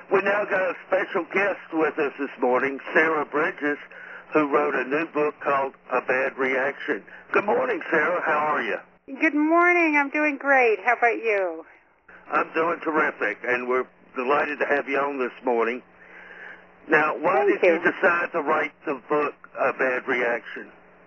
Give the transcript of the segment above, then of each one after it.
We now got a special guest with us this morning, Sarah Bridges, who wrote a new book called A Bad Reaction. Good morning, Sarah. How are you? Good morning. I'm doing great. How about you? I'm doing terrific, and we're delighted to have you on this morning. Now, why did you decide to write the book, A Bad Reaction?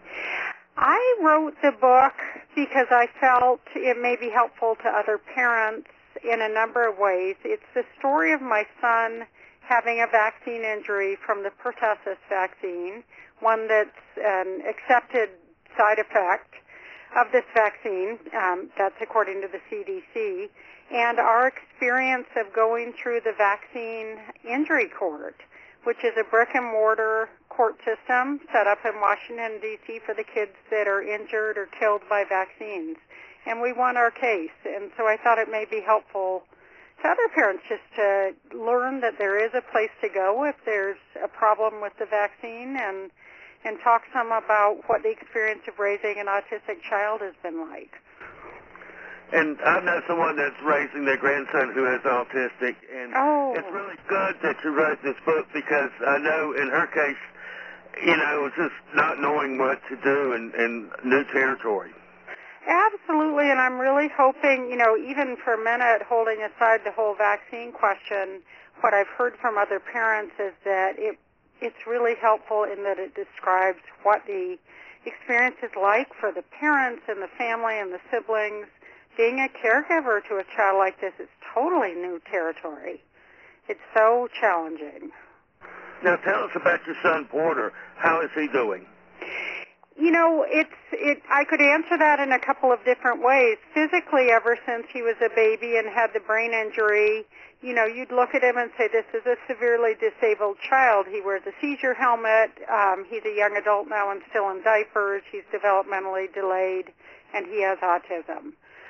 I wrote the book because I felt it may be helpful to other parents in a number of ways. It's the story of my son having a vaccine injury from the pertussis vaccine, one that's an accepted side effect of this vaccine. That's according to the CDC. And our experience of going through the vaccine injury court, which is a brick-and-mortar court system set up in Washington, D.C. for the kids that are injured or killed by vaccines. And we won our case, and so I thought it may be helpful to other parents just to learn that there is a place to go if there's a problem with the vaccine, and talk some about what the experience of raising an autistic child has been like. And I know someone that's raising their grandson who is autistic, and it's really good that you wrote this book because I know in her case, you know, just not knowing what to do in new territory. Absolutely, and I'm really hoping, you know, even for a minute, holding aside the whole vaccine question, what I've heard from other parents is that it's really helpful in that it describes what the experience is like for the parents and the family and the siblings. Being a caregiver to a child like this is totally new territory. It's so challenging. Now tell us about your son, Porter. How is he doing? You know, I could answer that in a couple of different ways. Physically, ever since he was a baby and had the brain injury, you know, you'd look at him and say, this is a severely disabled child. He wears a seizure helmet. He's a young adult now and still in diapers. He's developmentally delayed, and he has autism.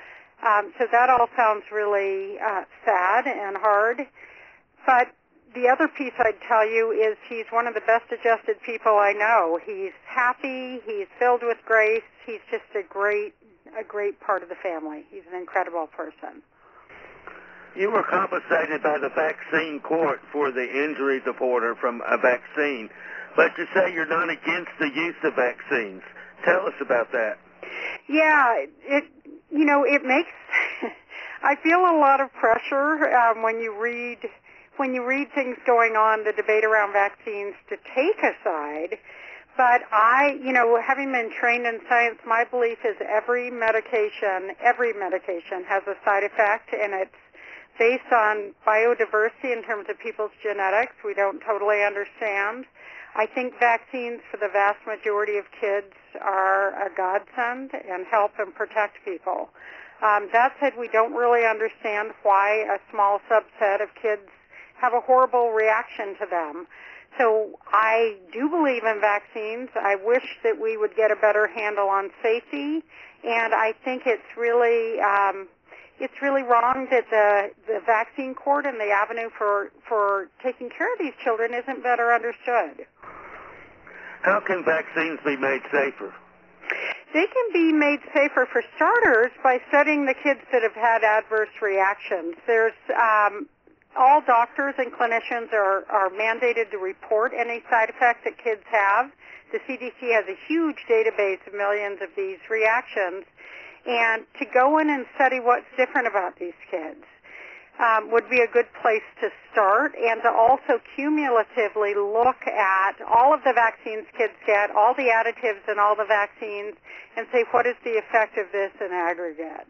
So that all sounds really sad and hard. But the other piece I'd tell you is he's one of the best adjusted people I know. He's happy. He's filled with grace. He's just a great part of the family. He's an incredible person. You were compensated by the vaccine court for the injury to Porter from a vaccine, but you say you're not against the use of vaccines. Tell us about that. Yeah, it makes I feel a lot of pressure when you read things going on, the debate around vaccines, to take a side. But having been trained in science, my belief is every medication has a side effect, and it's based on biodiversity in terms of people's genetics. We don't totally understand. I think vaccines for the vast majority of kids are a godsend and help and protect people. That said, we don't really understand why a small subset of kids have a horrible reaction to them. So I do believe in vaccines. I wish that we would get a better handle on safety, and I think it's really wrong that the vaccine court and the avenue for taking care of these children isn't better understood. How can vaccines be made safer? They can be made safer, for starters, by studying the kids that have had adverse reactions. There's all doctors and clinicians are mandated to report any side effects that kids have. The CDC has a huge database of millions of these reactions. And to go in and study what's different about these kids would be a good place to start, and to also cumulatively look at all of the vaccines kids get, all the additives in all the vaccines, and say, what is the effect of this in aggregate?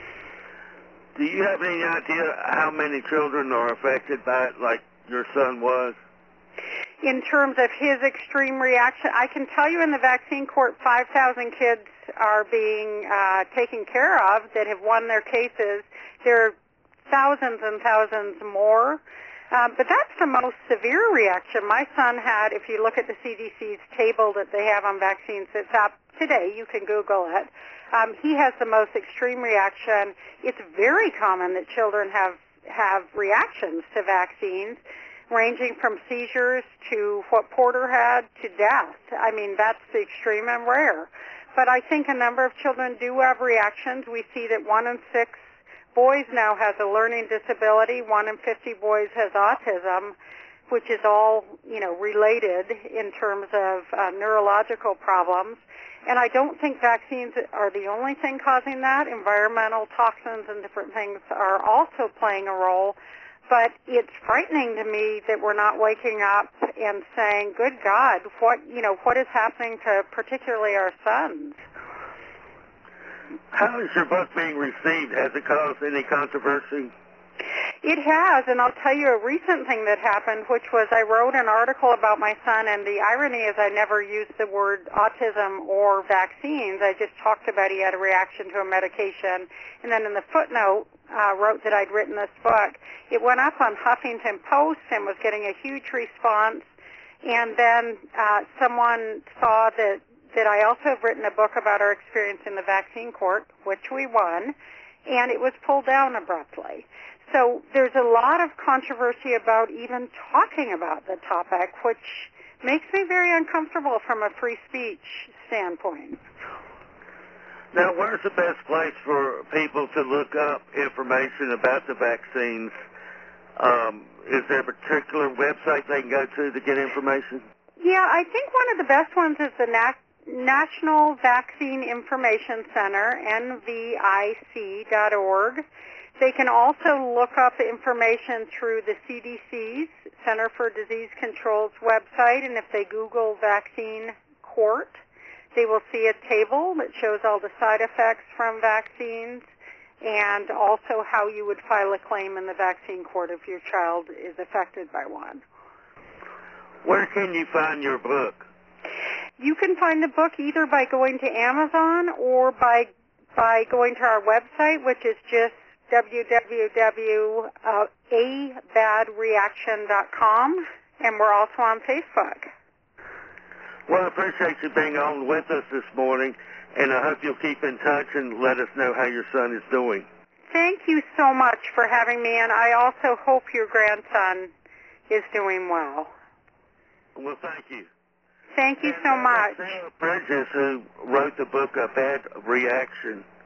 Do you have any idea how many children are affected by it, like your son was? In terms of his extreme reaction, I can tell you in the vaccine court, 5,000 kids are being taken care of that have won their cases. There are thousands and thousands more. But that's the most severe reaction. My son had, if you look at the CDC's table that they have on vaccines, it's up today. You can Google it. He has the most extreme reaction. It's very common that children have reactions to vaccines, ranging from seizures to what Porter had to death. I mean, that's the extreme and rare. But I think a number of children do have reactions. We see that 1 in 6 boys now has a learning disability. 1 in 50 boys has autism, which is all, related in terms of neurological problems. And I don't think vaccines are the only thing causing that. Environmental toxins and different things are also playing a role. But it's frightening to me that we're not waking up and saying, good God, what is happening to particularly our sons? How is your book being received? Has it caused any controversy? It has, and I'll tell you a recent thing that happened, which was I wrote an article about my son, and the irony is I never used the word autism or vaccines. I just talked about he had a reaction to a medication, and then in the footnote wrote that I'd written this book. It went up on Huffington Post and was getting a huge response, and then someone saw that I also have written a book about our experience in the vaccine court, which we won, and it was pulled down abruptly. So there's a lot of controversy about even talking about the topic, which makes me very uncomfortable from a free speech standpoint. Now, where's the best place for people to look up information about the vaccines? Is there a particular website they can go to get information? Yeah, I think one of the best ones is the National Vaccine Information Center, nvic.org. They can also look up information through the CDC's, Center for Disease Control's website, and if they Google vaccine court, they will see a table that shows all the side effects from vaccines and also how you would file a claim in the vaccine court if your child is affected by one. Where can you find your book? You can find the book either by going to Amazon or by going to our website, which is just www.abadreaction.com, and we're also on Facebook. Well, I appreciate you being on with us this morning, and I hope you'll keep in touch and let us know how your son is doing. Thank you so much for having me, and I also hope your grandson is doing well. Well, thank you. Thank you so much. Sarah Bridges, who wrote the book A Bad Reaction,